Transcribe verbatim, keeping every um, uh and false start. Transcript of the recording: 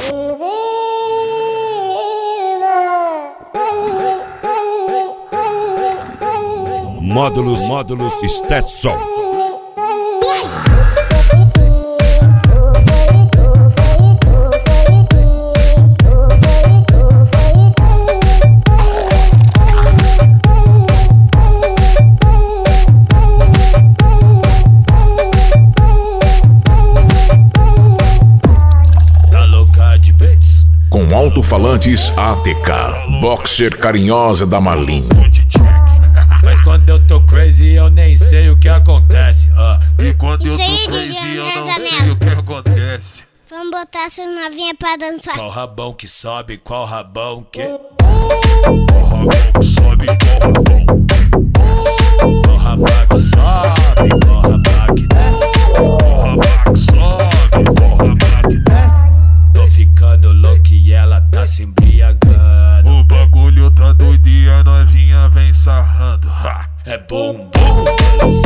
Módulos, módulos, Stetson. Com alto-falantes A T K, boxer carinhosa da Marlin. Mas quando eu tô crazy eu nem sei o que acontece. uh. E quando eu tô Isso aí, crazy D J eu não André sei Zanella. o que acontece. Vamos botar essas novinhas pra dançar. Qual rabão que sobe, qual rabão que... Qual rabão que sobe, qual rabão? Qual rabão que sobe, qual rabão que desce. Qual rabão que sobe, qual rabão que desce. Tô ficando louco e ela tá se embriagando. O bagulho tá doido e a novinha vem sarrando. Ha! É bom, bom,